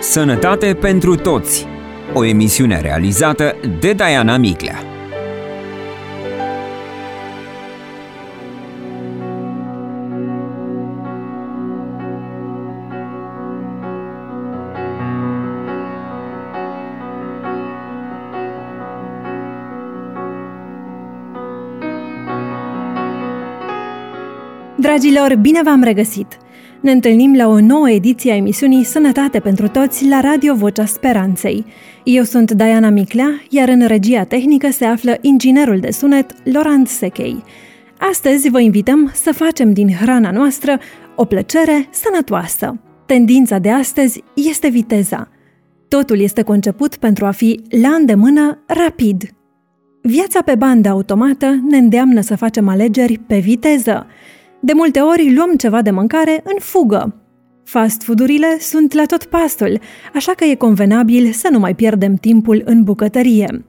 Sănătate pentru toți. O emisiune realizată de Diana Miclea. Dragilor, bine v-am regăsit! Ne întâlnim la o nouă ediție a emisiunii Sănătate pentru toți la Radio Vocea Speranței. Eu sunt Diana Miclea, iar în regia tehnică se află inginerul de sunet Laurent Sechei. Astăzi vă invităm să facem din hrana noastră o plăcere sănătoasă. Tendința de astăzi este viteza. Totul este conceput pentru a fi la îndemână rapid. Viața pe bandă automată ne îndeamnă să facem alegeri pe viteză. De multe ori luăm ceva de mâncare în fugă. Fast food-urile sunt la tot pastul, așa că e convenabil să nu mai pierdem timpul în bucătărie.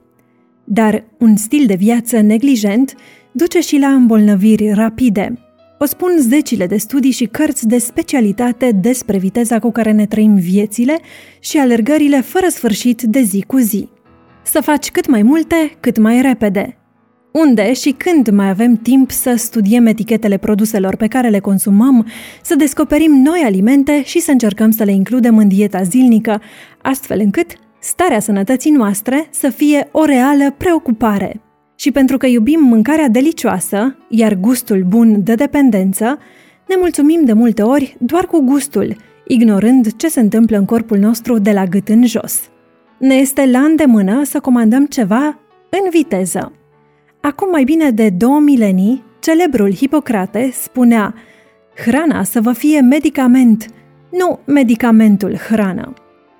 Dar un stil de viață neglijent duce și la îmbolnăviri rapide. O spun zecile de studii și cărți de specialitate despre viteza cu care ne trăim viețile și alergările fără sfârșit de zi cu zi. Să faci cât mai multe, cât mai repede. Unde și când mai avem timp să studiem etichetele produselor pe care le consumăm, să descoperim noi alimente și să încercăm să le includem în dieta zilnică, astfel încât starea sănătății noastre să fie o reală preocupare. Și pentru că iubim mâncarea delicioasă, iar gustul bun dă dependență, ne mulțumim de multe ori doar cu gustul, ignorând ce se întâmplă în corpul nostru de la gât în jos. Ne este la îndemână să comandăm ceva în viteză. Acum mai bine de 2 milenii, celebrul Hipocrate spunea: hrana să vă fie medicament, nu medicamentul hrană.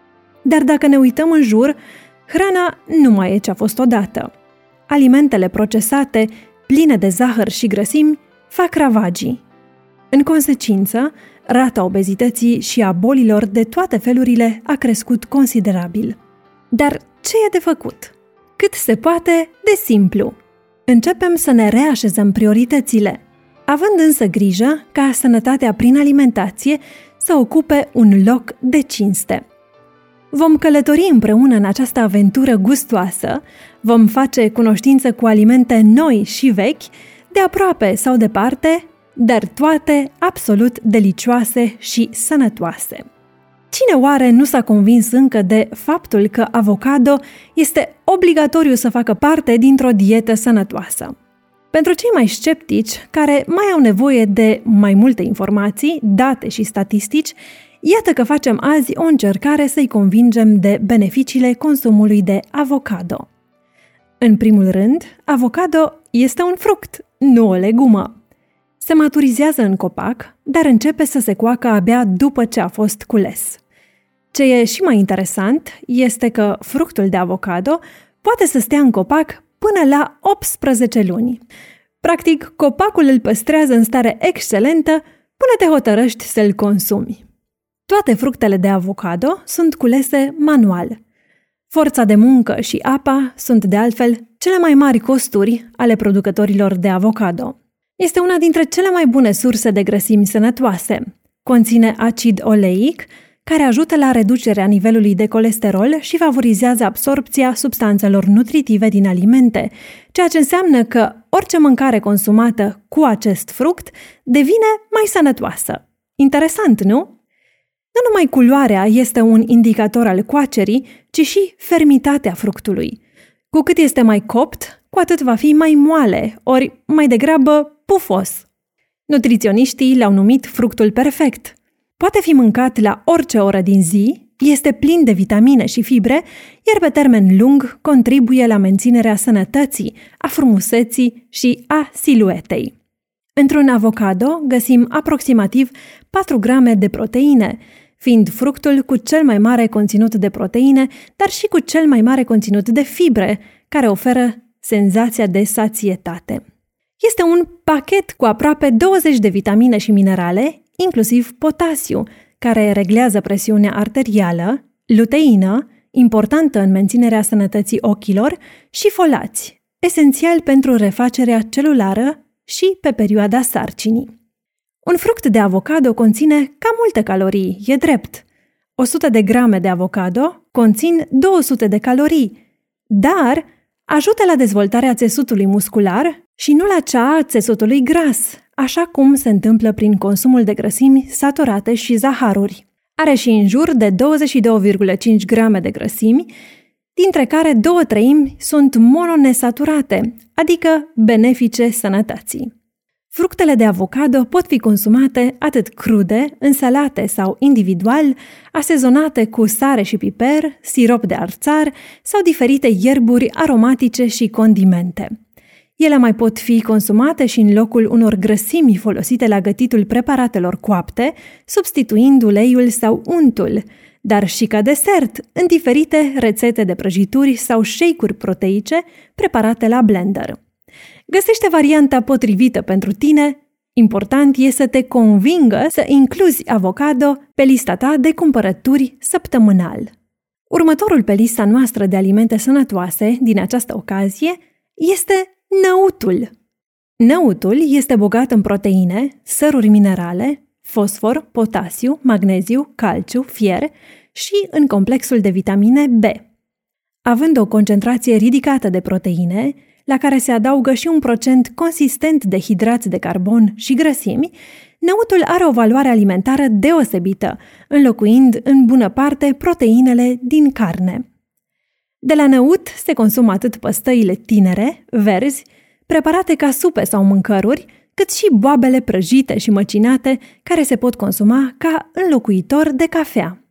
Dar dacă ne uităm în jur, hrana nu mai e ce a fost odată. Alimentele procesate, pline de zahăr și grăsimi, fac ravagii. În consecință, rata obezității și a bolilor de toate felurile a crescut considerabil. Dar ce e de făcut? Cât se poate de simplu. Începem să ne reașezăm prioritățile, având însă grijă ca sănătatea prin alimentație să ocupe un loc de cinste. Vom călători împreună în această aventură gustoasă, vom face cunoștință cu alimente noi și vechi, de aproape sau departe, dar toate absolut delicioase și sănătoase. Cine oare nu s-a convins încă de faptul că avocado este obligatoriu să facă parte dintr-o dietă sănătoasă? Pentru cei mai sceptici, care mai au nevoie de mai multe informații, date și statistici, iată că facem azi o încercare să-i convingem de beneficiile consumului de avocado. În primul rând, avocado este un fruct, nu o legumă. Se maturizează în copac, dar începe să se coacă abia după ce a fost cules. Ce e și mai interesant este că fructul de avocado poate să stea în copac până la 18 luni. Practic, copacul îl păstrează în stare excelentă până te hotărăști să-l consumi. Toate fructele de avocado sunt culese manual. Forța de muncă și apa sunt, de altfel, cele mai mari costuri ale producătorilor de avocado. Este una dintre cele mai bune surse de grăsimi sănătoase. Conține acid oleic, care ajută la reducerea nivelului de colesterol și favorizează absorbția substanțelor nutritive din alimente, ceea ce înseamnă că orice mâncare consumată cu acest fruct devine mai sănătoasă. Interesant, nu? Nu numai culoarea este un indicator al coacerii, ci și fermitatea fructului. Cu cât este mai copt, cu atât va fi mai moale, ori mai degrabă pufos. Nutriționiștii l-au numit fructul perfect. Poate fi mâncat la orice oră din zi, este plin de vitamine și fibre, iar pe termen lung contribuie la menținerea sănătății, a frumuseții și a siluetei. Într-un avocado găsim aproximativ 4 grame de proteine, fiind fructul cu cel mai mare conținut de proteine, dar și cu cel mai mare conținut de fibre, care oferă senzația de sațietate. Este un pachet cu aproape 20 de vitamine și minerale, inclusiv potasiu, care reglează presiunea arterială, luteină, importantă în menținerea sănătății ochilor, și folați, esențial pentru refacerea celulară și pe perioada sarcinii. Un fruct de avocado conține cam multe calorii, e drept. 100 de grame de avocado conțin 200 de calorii, dar ajută la dezvoltarea țesutului muscular și nu la cea a țesutului gras, așa cum se întâmplă prin consumul de grăsimi saturate și zaharuri. Are și în jur de 22,5 grame de grăsimi, dintre care 2/3 sunt mononesaturate, adică benefice sănătății. Fructele de avocado pot fi consumate atât crude, însalate sau individual, asezonate cu sare și piper, sirop de arțar sau diferite ierburi aromatice și condimente. Ele mai pot fi consumate și în locul unor grăsimi folosite la gătitul preparatelor coapte, substituind uleiul sau untul, dar și ca desert, în diferite rețete de prăjituri sau shake-uri proteice preparate la blender. Găsește varianta potrivită pentru tine. Important e să te convingă să incluzi avocado pe lista ta de cumpărături săptămânal. Următorul pe lista noastră de alimente sănătoase din această ocazie este năutul. Năutul este bogat în proteine, săruri minerale, fosfor, potasiu, magneziu, calciu, fier și în complexul de vitamine B. Având o concentrație ridicată de proteine, la care se adaugă și un procent consistent de hidrați de carbon și grăsimi, năutul are o valoare alimentară deosebită, înlocuind în bună parte proteinele din carne. De la năut se consumă atât păstăile tinere, verzi, preparate ca supe sau mâncăruri, cât și boabele prăjite și măcinate, care se pot consuma ca înlocuitor de cafea.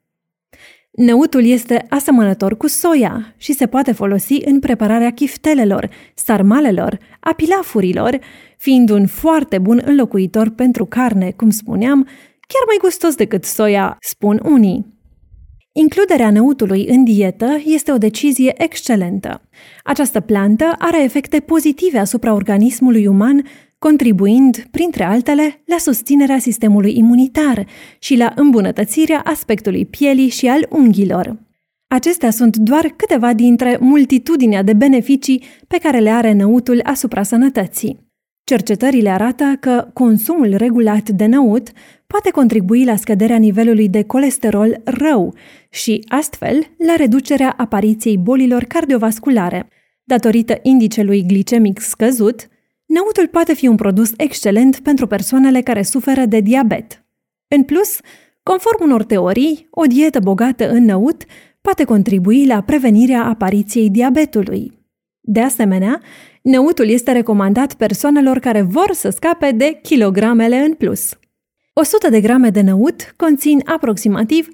Năutul este asemănător cu soia și se poate folosi în prepararea chiftelelor, sarmalelor, a pilafurilor, fiind un foarte bun înlocuitor pentru carne, cum spuneam, chiar mai gustos decât soia, spun unii. Includerea năutului în dietă este o decizie excelentă. Această plantă are efecte pozitive asupra organismului uman, contribuind, printre altele, la susținerea sistemului imunitar și la îmbunătățirea aspectului pielii și al unghiilor. Acestea sunt doar câteva dintre multitudinea de beneficii pe care le are năutul asupra sănătății. Cercetările arată că consumul regulat de năut poate contribui la scăderea nivelului de colesterol rău și, astfel, la reducerea apariției bolilor cardiovasculare. Datorită indicelui glicemic scăzut, năutul poate fi un produs excelent pentru persoanele care suferă de diabet. În plus, conform unor teorii, o dietă bogată în năut poate contribui la prevenirea apariției diabetului. De asemenea, năutul este recomandat persoanelor care vor să scape de kilogramele în plus. 100 de grame de năut conțin aproximativ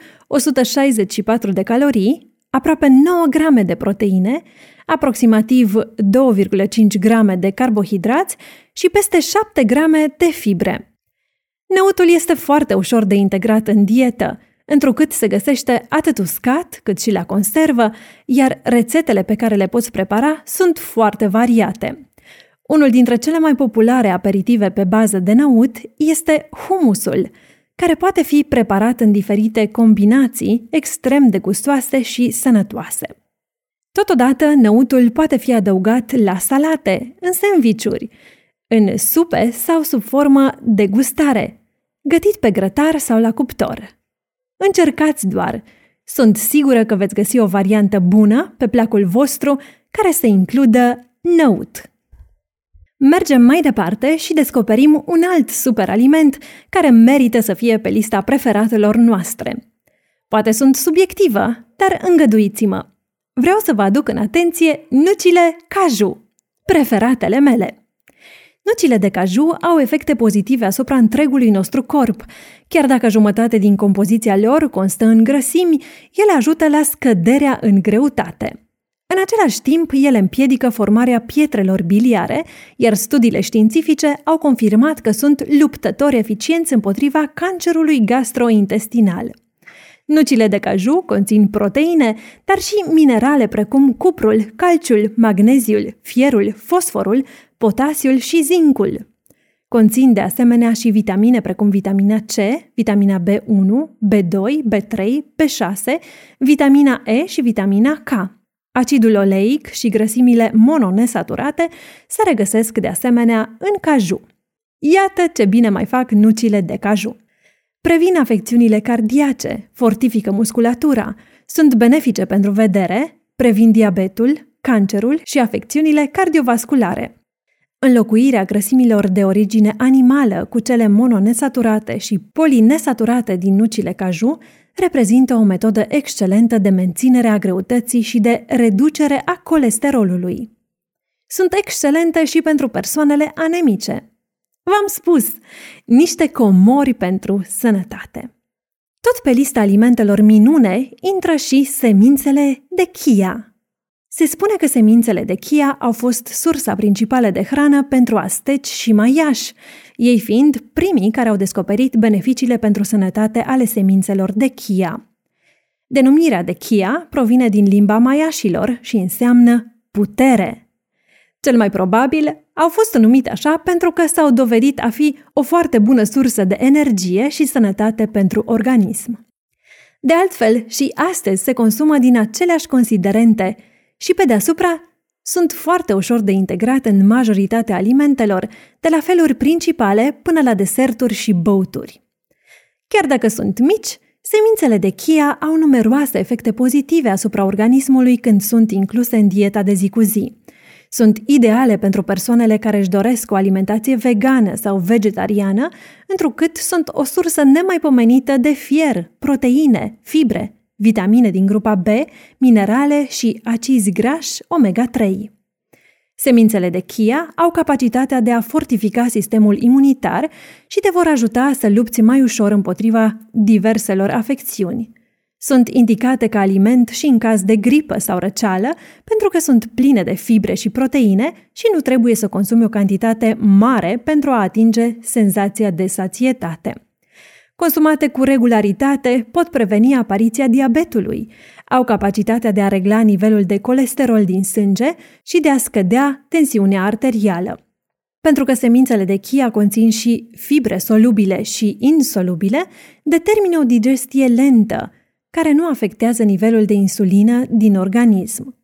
164 de calorii, aproape 9 grame de proteine, aproximativ 2,5 grame de carbohidrați și peste 7 grame de fibre. Năutul este foarte ușor de integrat în dietă, întrucât se găsește atât uscat cât și la conservă, iar rețetele pe care le poți prepara sunt foarte variate. Unul dintre cele mai populare aperitive pe bază de năut este humusul, care poate fi preparat în diferite combinații extrem de gustoase și sănătoase. Totodată, năutul poate fi adăugat la salate, în sandvișuri, în supe sau sub formă de gustare, gătit pe grătar sau la cuptor. Încercați doar! Sunt sigură că veți găsi o variantă bună pe placul vostru care să includă năut. Mergem mai departe și descoperim un alt superaliment care merită să fie pe lista preferatelor noastre. Poate sunt subiectivă, dar îngăduiți-mă. Vreau să vă aduc în atenție nucile caju, preferatele mele. Nucile de caju au efecte pozitive asupra întregului nostru corp. Chiar dacă jumătate din compoziția lor constă în grăsimi, ele ajută la scăderea în greutate. În același timp, ele împiedică formarea pietrelor biliare, iar studiile științifice au confirmat că sunt luptători eficienți împotriva cancerului gastrointestinal. Nucile de caju conțin proteine, dar și minerale precum cuprul, calciul, magneziul, fierul, fosforul, potasiul și zincul. Conțin de asemenea și vitamine precum vitamina C, vitamina B1, B2, B3, B6, vitamina E și vitamina K. Acidul oleic și grăsimile mononesaturate se regăsesc de asemenea în caju. Iată ce bine mai fac nucile de caju! Previn afecțiunile cardiace, fortifică musculatura, sunt benefice pentru vedere, previn diabetul, cancerul și afecțiunile cardiovasculare. Înlocuirea grăsimilor de origine animală cu cele mononesaturate și polinesaturate din nucile caju reprezintă o metodă excelentă de menținere a greutății și de reducere a colesterolului. Sunt excelente și pentru persoanele anemice. V-am spus, niște comori pentru sănătate. Tot pe lista alimentelor minune intră și semințele de chia. Se spune că semințele de chia au fost sursa principală de hrană pentru asteci și maiași, ei fiind primii care au descoperit beneficiile pentru sănătate ale semințelor de chia. Denumirea de chia provine din limba maiașilor și înseamnă putere. Cel mai probabil au fost numite așa pentru că s-au dovedit a fi o foarte bună sursă de energie și sănătate pentru organism. De altfel, și astăzi se consumă din aceleași considerente și pe deasupra sunt foarte ușor de integrat în majoritatea alimentelor, de la feluri principale până la deserturi și băuturi. Chiar dacă sunt mici, semințele de chia au numeroase efecte pozitive asupra organismului când sunt incluse în dieta de zi cu zi. Sunt ideale pentru persoanele care își doresc o alimentație vegană sau vegetariană, întrucât sunt o sursă nemaipomenită de fier, proteine, fibre, vitamine din grupa B, minerale și acizi grași omega-3. Semințele de chia au capacitatea de a fortifica sistemul imunitar și te vor ajuta să lupți mai ușor împotriva diverselor afecțiuni. Sunt indicate ca aliment și în caz de gripă sau răceală, pentru că sunt pline de fibre și proteine și nu trebuie să consumi o cantitate mare pentru a atinge senzația de sațietate. Consumate cu regularitate, pot preveni apariția diabetului, au capacitatea de a regla nivelul de colesterol din sânge și de a scădea tensiunea arterială. Pentru că semințele de chia conțin și fibre solubile și insolubile, determină o digestie lentă, care nu afectează nivelul de insulină din organism.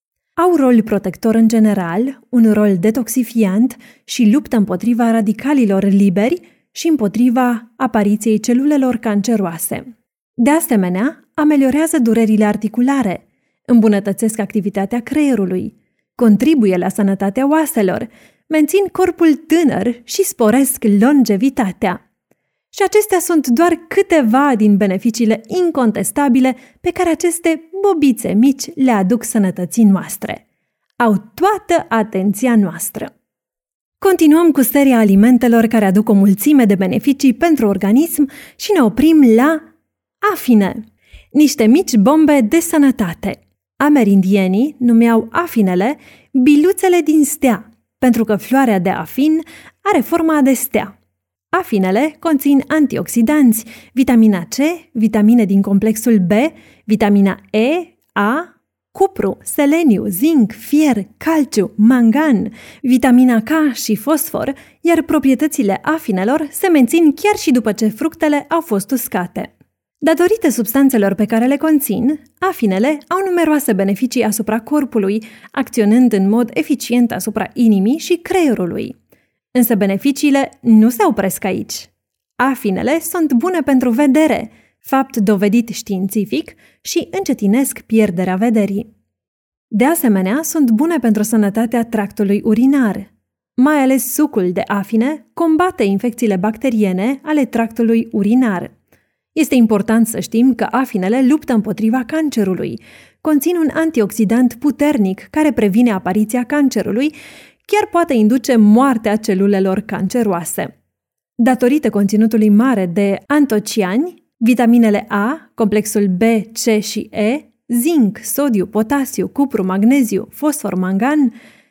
Au rol protector în general, un rol detoxifiant și luptă împotriva radicalilor liberi și împotriva apariției celulelor canceroase. De asemenea, ameliorează durerile articulare, îmbunătățesc activitatea creierului, contribuie la sănătatea oaselor, mențin corpul tânăr și sporesc longevitatea. Și acestea sunt doar câteva din beneficiile incontestabile pe care aceste bobițe mici le aduc sănătății noastre. Au toată atenția noastră. Continuăm cu seria alimentelor care aduc o mulțime de beneficii pentru organism și ne oprim la afine, niște mici bombe de sănătate. Amerindienii numeau afinele biluțele din stea, pentru că floarea de afin are forma de stea. Afinele conțin antioxidanți, vitamina C, vitamine din complexul B, vitamina E, A, cupru, seleniu, zinc, fier, calciu, mangan, vitamina K și fosfor, iar proprietățile afinelor se mențin chiar și după ce fructele au fost uscate. Datorită substanțelor pe care le conțin, afinele au numeroase beneficii asupra corpului, acționând în mod eficient asupra inimii și creierului. Însă beneficiile nu se opresc aici. Afinele sunt bune pentru vedere, fapt dovedit științific, și încetinesc pierderea vederii. De asemenea, sunt bune pentru sănătatea tractului urinar. Mai ales sucul de afine combate infecțiile bacteriene ale tractului urinar. Este important să știm că afinele luptă împotriva cancerului, conțin un antioxidant puternic care previne apariția cancerului, chiar poate induce moartea celulelor canceroase. Datorită conținutului mare de antociani, vitaminele A, complexul B, C și E, zinc, sodiu, potasiu, cupru, magneziu, fosfor, mangan,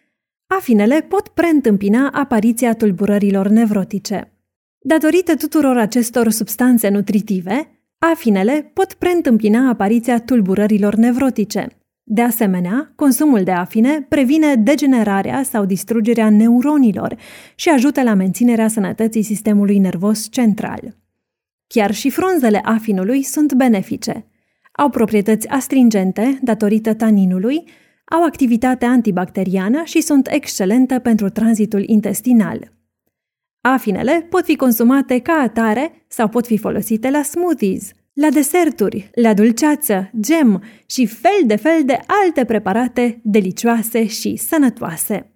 afinele pot preîntâmpina apariția tulburărilor nevrotice. Datorită tuturor acestor substanțe nutritive, afinele pot preîntâmpina apariția tulburărilor nevrotice. De asemenea, consumul de afine previne degenerarea sau distrugerea neuronilor și ajută la menținerea sănătății sistemului nervos central. Chiar și frunzele afinului sunt benefice. Au proprietăți astringente datorită taninului, au activitate antibacteriană și sunt excelente pentru tranzitul intestinal. Afinele pot fi consumate ca atare sau pot fi folosite la smoothies, la deserturi, la dulceață, gem și fel de alte preparate delicioase și sănătoase.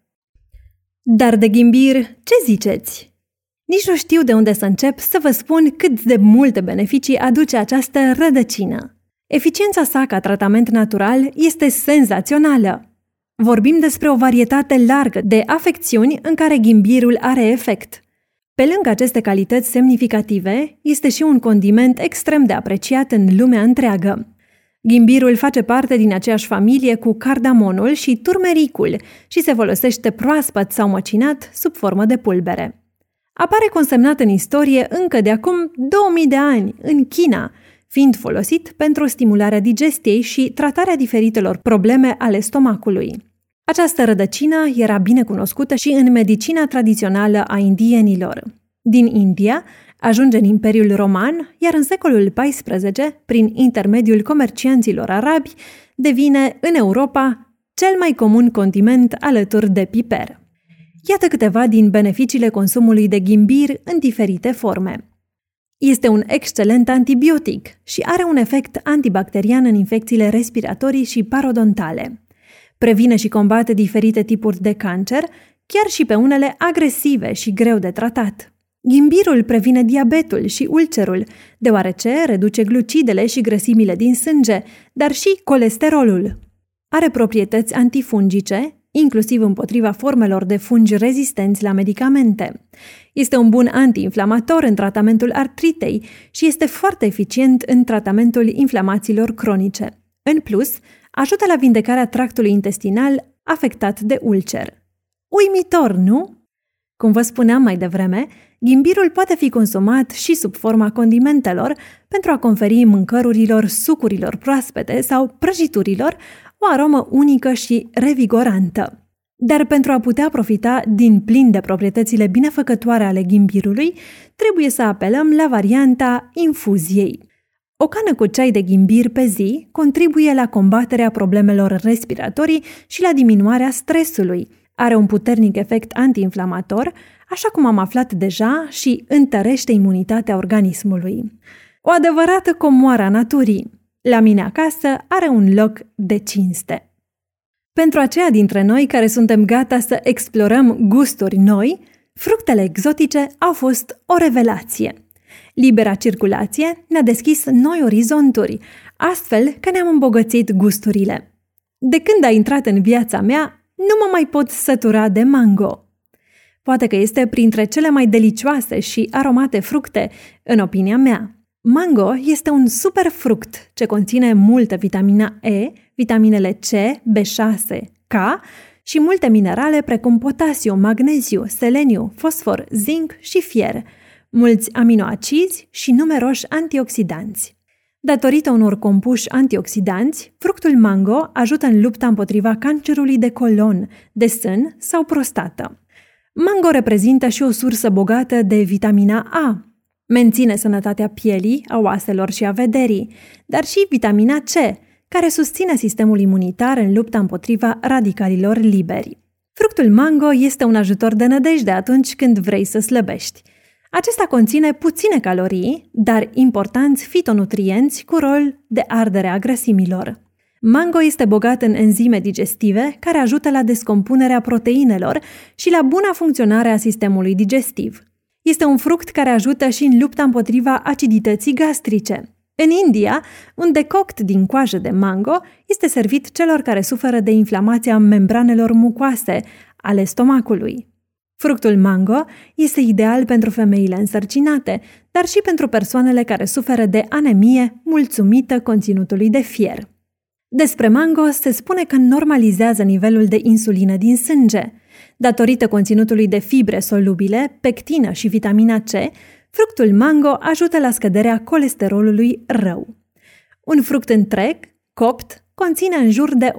Dar de ghimbir, ce ziceți? Nici nu știu de unde să încep să vă spun cât de multe beneficii aduce această rădăcină. Eficiența sa ca tratament natural este senzațională. Vorbim despre o varietate largă de afecțiuni în care ghimbirul are efect. Pe lângă aceste calități semnificative, este și un condiment extrem de apreciat în lumea întreagă. Ghimbirul face parte din aceeași familie cu cardamonul și turmericul și se folosește proaspăt sau măcinat sub formă de pulbere. Apare consemnat în istorie încă de acum 2000 de ani, în China, fiind folosit pentru stimularea digestiei și tratarea diferitelor probleme ale stomacului. Această rădăcină era bine cunoscută și în medicina tradițională a indienilor. Din India ajunge în Imperiul Roman, iar în secolul XIV, prin intermediul comercianților arabi, devine în Europa cel mai comun condiment alături de piper. Iată câteva din beneficiile consumului de ghimbir în diferite forme. Este un excelent antibiotic și are un efect antibacterian în infecțiile respiratorii și parodontale. Previne și combate diferite tipuri de cancer, chiar și pe unele agresive și greu de tratat. Ghimbirul previne diabetul și ulcerul, deoarece reduce glucidele și grăsimile din sânge, dar și colesterolul. Are proprietăți antifungice, inclusiv împotriva formelor de fungi rezistenți la medicamente. Este un bun antiinflamator în tratamentul artritei și este foarte eficient în tratamentul inflamațiilor cronice. În plus, ajută la vindecarea tractului intestinal afectat de ulcer. Uimitor, nu? Cum vă spuneam mai devreme, ghimbirul poate fi consumat și sub forma condimentelor pentru a conferi mâncărurilor, sucurilor proaspete sau prăjiturilor o aromă unică și revigorantă. Dar pentru a putea profita din plin de proprietățile binefăcătoare ale ghimbirului, trebuie să apelăm la varianta infuziei. O cană cu ceai de ghimbir pe zi contribuie la combaterea problemelor respiratorii și la diminuarea stresului. Are un puternic efect antiinflamator, așa cum am aflat deja, și întărește imunitatea organismului. O adevărată comoară a naturii. La mine acasă are un loc de cinste. Pentru aceia dintre noi care suntem gata să explorăm gusturi noi, fructele exotice au fost o revelație. Libera circulație ne-a deschis noi orizonturi, astfel că ne-am îmbogățit gusturile. De când a intrat în viața mea, nu mă mai pot sătura de mango. Poate că este printre cele mai delicioase și aromate fructe, în opinia mea. Mango este un superfruct ce conține multă vitamina E, vitaminele C, B6, K și multe minerale precum potasiu, magneziu, seleniu, fosfor, zinc și fier, mulți aminoacizi și numeroși antioxidanți. Datorită unor compuși antioxidanți, fructul mango ajută în lupta împotriva cancerului de colon, de sân sau prostată. Mango reprezintă și o sursă bogată de vitamina A. Menține sănătatea pielii, a oaselor și a vederii, dar și vitamina C, care susține sistemul imunitar în lupta împotriva radicalilor liberi. Fructul mango este un ajutor de nădejde atunci când vrei să slăbești. Acesta conține puține calorii, dar importanți fitonutrienți cu rol de ardere a grăsimilor. Mango este bogat în enzime digestive care ajută la descompunerea proteinelor și la buna funcționare a sistemului digestiv. Este un fruct care ajută și în lupta împotriva acidității gastrice. În India, un decoct din coajă de mango este servit celor care suferă de inflamația membranelor mucoase ale stomacului. Fructul mango este ideal pentru femeile însărcinate, dar și pentru persoanele care suferă de anemie mulțumită conținutului de fier. Despre mango se spune că normalizează nivelul de insulină din sânge. Datorită conținutului de fibre solubile, pectină și vitamina C, fructul mango ajută la scăderea colesterolului rău. Un fruct întreg, copt, conține în jur de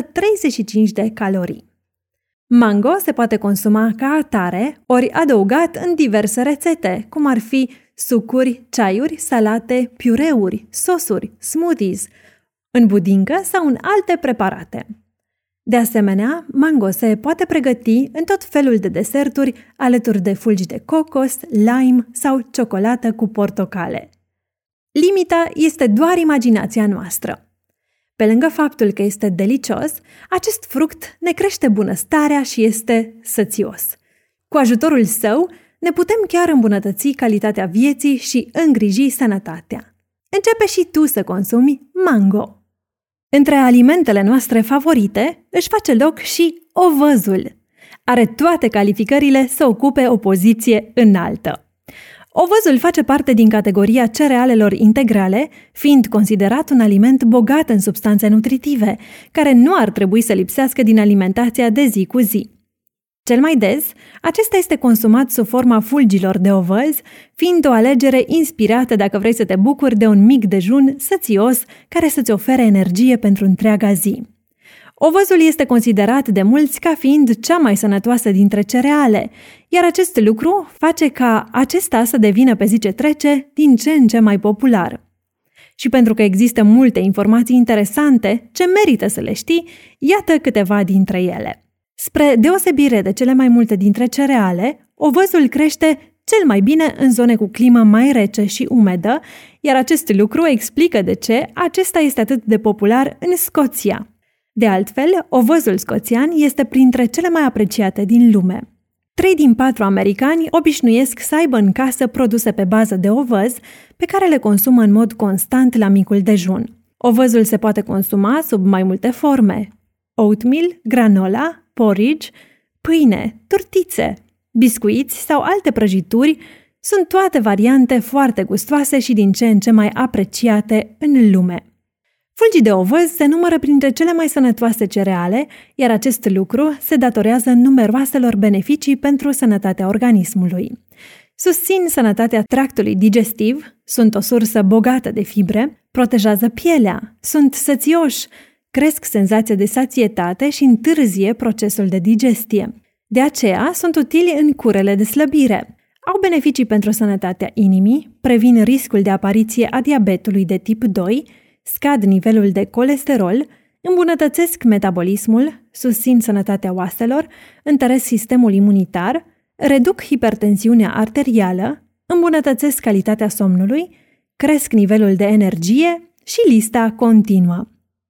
135 de calorii. Mango se poate consuma ca atare, ori adăugat în diverse rețete, cum ar fi sucuri, ceaiuri, salate, piureuri, sosuri, smoothies, în budincă sau în alte preparate. De asemenea, mango se poate pregăti în tot felul de deserturi alături de fulgi de cocos, lime sau ciocolată cu portocale. Limita este doar imaginația noastră. Pe lângă faptul că este delicios, acest fruct ne crește bunăstarea și este sățios. Cu ajutorul său, ne putem chiar îmbunătăți calitatea vieții și îngriji sănătatea. Începe și tu să consumi mango. Între alimentele noastre favorite își face loc și ovăzul. Are toate calificările să ocupe o poziție înaltă. Ovăzul face parte din categoria cerealelor integrale, fiind considerat un aliment bogat în substanțe nutritive, care nu ar trebui să lipsească din alimentația de zi cu zi. Cel mai des, acesta este consumat sub forma fulgilor de ovăz, fiind o alegere inspirată dacă vrei să te bucuri de un mic dejun sățios care să-ți ofere energie pentru întreaga zi. Ovăzul este considerat de mulți ca fiind cea mai sănătoasă dintre cereale, iar acest lucru face ca acesta să devină pe zi ce trece din ce în ce mai popular. Și pentru că există multe informații interesante ce merită să le știi, iată câteva dintre ele. Spre deosebire de cele mai multe dintre cereale, ovăzul crește cel mai bine în zone cu climă mai rece și umedă, iar acest lucru explică de ce acesta este atât de popular în Scoția. De altfel, ovăzul scoțian este printre cele mai apreciate din lume. 3 din 4 americani obișnuiesc să aibă în casă produse pe bază de ovăz, pe care le consumă în mod constant la micul dejun. Ovăzul se poate consuma sub mai multe forme: oatmeal, granola, porridge, pâine, turtițe, biscuiți sau alte prăjituri sunt toate variante foarte gustoase și din ce în ce mai apreciate în lume. Fulgii de ovăz se numără printre cele mai sănătoase cereale, iar acest lucru se datorează numeroaselor beneficii pentru sănătatea organismului. Susțin sănătatea tractului digestiv, sunt o sursă bogată de fibre, protejează pielea, sunt sățioși, cresc senzația de sațietate și întârzie procesul de digestie. De aceea sunt utili în curele de slăbire. Au beneficii pentru sănătatea inimii, previn riscul de apariție a diabetului de tip 2, scad nivelul de colesterol, îmbunătățesc metabolismul, susțin sănătatea oaselor, întăresc sistemul imunitar, reduc hipertensiunea arterială, îmbunătățesc calitatea somnului, cresc nivelul de energie și lista continuă.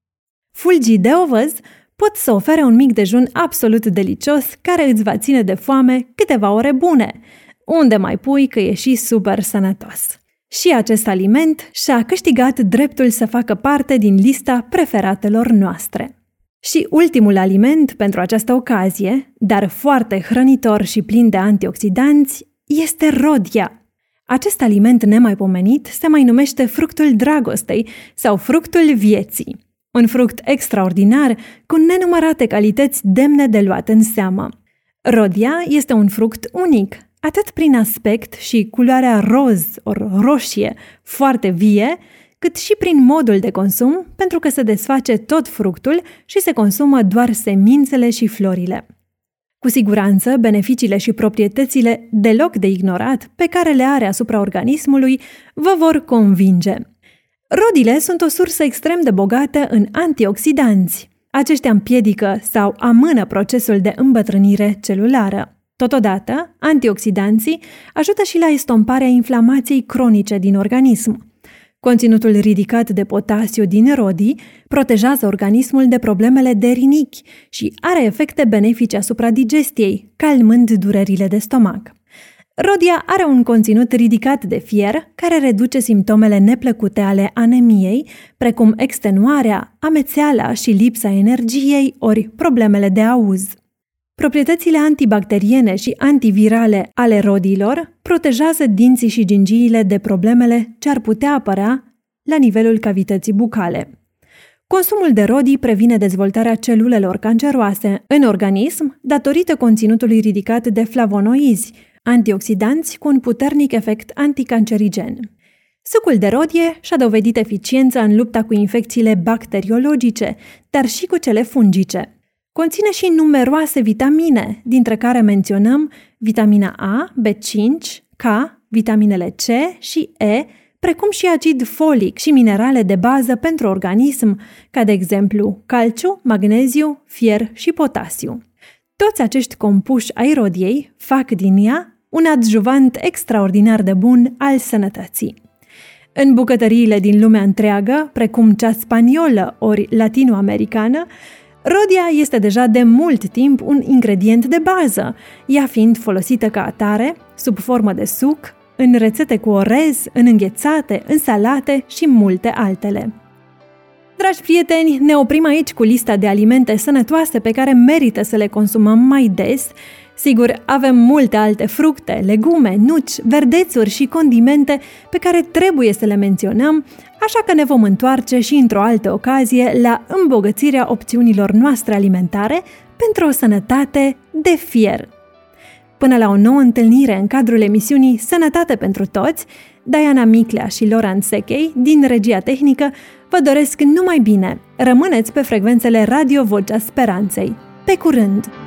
Fulgii de ovăz pot să ofere un mic dejun absolut delicios care îți va ține de foame câteva ore bune, unde mai pui că e și super sănătos. Și acest aliment și-a câștigat dreptul să facă parte din lista preferatelor noastre. Și ultimul aliment pentru această ocazie, dar foarte hrănitor și plin de antioxidanți, este rodia. Acest aliment nemaipomenit se mai numește fructul dragostei sau fructul vieții. Un fruct extraordinar cu nenumărate calități demne de luat în seamă. Rodia este un fruct unic, atât prin aspect și culoarea roz ori roșie foarte vie, cât și prin modul de consum, pentru că se desface tot fructul și se consumă doar semințele și florile. Cu siguranță, beneficiile și proprietățile deloc de ignorat pe care le are asupra organismului vă vor convinge. Rodile sunt o sursă extrem de bogată în antioxidanți. Aceștia împiedică sau amână procesul de îmbătrânire celulară. Totodată, antioxidanții ajută și la estomparea inflamației cronice din organism. Conținutul ridicat de potasiu din rodii protejează organismul de problemele de rinichi și are efecte benefice asupra digestiei, calmând durerile de stomac. Rodia are un conținut ridicat de fier care reduce simptomele neplăcute ale anemiei, precum extenuarea, amețeala și lipsa energiei ori problemele de auz. Proprietățile antibacteriene și antivirale ale rodiilor protejează dinții și gingiile de problemele ce ar putea apărea la nivelul cavității bucale. Consumul de rodii previne dezvoltarea celulelor canceroase în organism datorită conținutului ridicat de flavonoizi, antioxidanți cu un puternic efect anticancerigen. Sucul de rodie și-a dovedit eficiența în lupta cu infecțiile bacteriologice, dar și cu cele fungice. Conține și numeroase vitamine, dintre care menționăm vitamina A, B5, K, vitaminele C și E, precum și acid folic și minerale de bază pentru organism, ca de exemplu calciu, magneziu, fier și potasiu. Toți acești compuși ai rodiei fac din ea un adjuvant extraordinar de bun al sănătății. În bucătăriile din lumea întreagă, precum cea spaniolă ori latinoamericană, rodia este deja de mult timp un ingredient de bază, ea fiind folosită ca atare, sub formă de suc, în rețete cu orez, în înghețate, în salate și multe altele. Dragi prieteni, ne oprim aici cu lista de alimente sănătoase pe care merită să le consumăm mai des. Sigur, avem multe alte fructe, legume, nuci, verdețuri și condimente pe care trebuie să le menționăm, așa că ne vom întoarce și într-o altă ocazie la îmbogățirea opțiunilor noastre alimentare pentru o sănătate de fier. Până la o nouă întâlnire în cadrul emisiunii Sănătate pentru Toți, Diana Miclea și Laurent Sechei, din Regia Tehnică, vă doresc numai bine. Rămâneți pe frecvențele Radio Vocea Speranței. Pe curând!